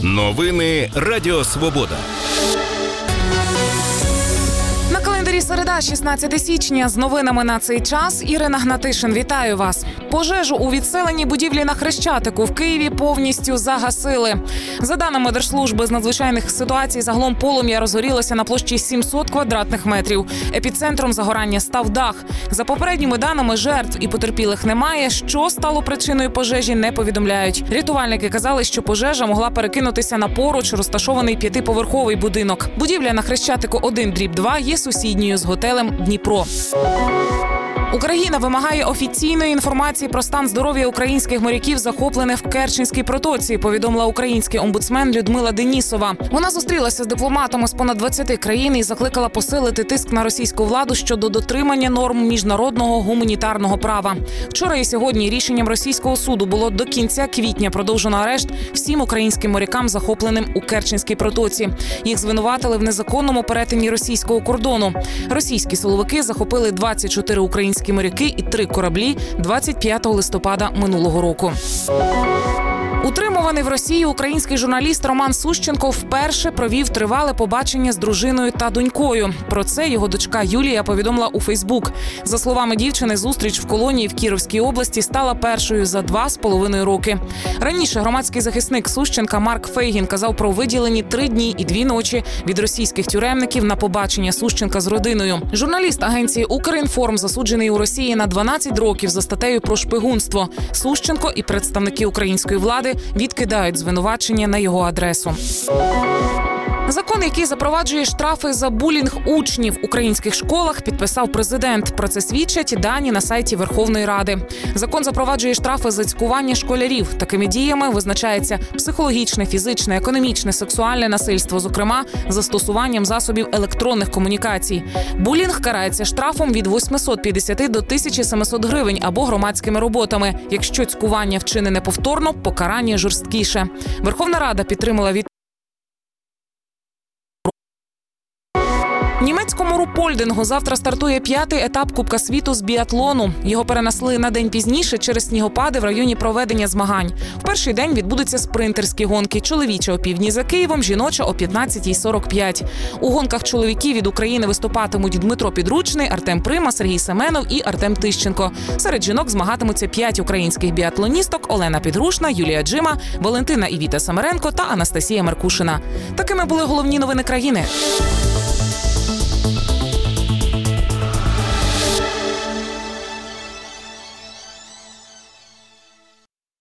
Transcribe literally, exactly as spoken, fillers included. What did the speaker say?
Новини Радіо Свобода. На календарі середа, шістнадцяте січня. З новинами на цей час Ірина Гнатишин. Вітаю вас. Пожежу у відселеній будівлі на Хрещатику в Києві повністю загасили. За даними Держслужби з надзвичайних ситуацій, загалом полум'я розгорілося на площі сімсот квадратних метрів. Епіцентром загорання став дах. За попередніми даними, жертв і потерпілих немає. Що стало причиною пожежі, не повідомляють. Рятувальники казали, що пожежа могла перекинутися на поруч розташований п'ятиповерховий будинок. Будівля на Хрещатику один дріб два є сусідньою з готелем «Дніпро». Україна вимагає офіційної інформації про стан здоров'я українських моряків, захоплених в Керченській протоці, повідомила український омбудсмен Людмила Денісова. Вона зустрілася з дипломатами з понад двадцяти країн і закликала посилити тиск на російську владу щодо дотримання норм міжнародного гуманітарного права. Вчора і сьогодні рішенням російського суду було до кінця квітня продовжено арешт всім українським морякам, захопленим у Керченській протоці. Їх звинуватили в незаконному перетині російського кордону. Російські силовики захопили двадцять чотири українські моряки і три кораблі двадцять п'ятого листопада минулого року. Утримуваний в Росії український журналіст Роман Сущенко вперше провів тривале побачення з дружиною та донькою. Про це його дочка Юлія повідомила у Фейсбук. За словами дівчини, зустріч в колонії в Кіровській області стала першою за два з половиною роки. Раніше громадський захисник Сущенка Марк Фейгін казав про виділені три дні і дві ночі від російських тюремників на побачення Сущенка з родиною. Журналіст агенції «Укрінформ» засуджений у Росії на дванадцять років за статтею про шпигунство. Сущенко і представники української влади відкидають звинувачення на його адресу. Закон, який запроваджує штрафи за булінг учнів в українських школах, підписав президент. Про це свідчать дані на сайті Верховної Ради. Закон запроваджує штрафи за цькування школярів. Такими діями визначається психологічне, фізичне, економічне, сексуальне насильство, зокрема, застосуванням засобів електронних комунікацій. Булінг карається штрафом від восьмисот п'ятдесяти до тисячі семисот гривень або громадськими роботами. Якщо цькування вчинене повторно, покарання жорсткіше. Верховна Рада підтримала від німецькому Рупольдингу завтра стартує п'ятий етап Кубка світу з біатлону. Його перенесли на день пізніше через снігопади в районі проведення змагань. В перший день відбудуться спринтерські гонки. Чоловіча о півдні за Києвом, жіноча о п'ятнадцятій сорок п'ять. У гонках чоловіків від України виступатимуть Дмитро Підручний, Артем Прима, Сергій Семенов і Артем Тищенко. Серед жінок змагатимуться п'ять українських біатлоністок: Олена Підрушна, Юлія Джима, Валентина і Віта Самаренко та Анастасія Меркушина. Такими були головні новини країни.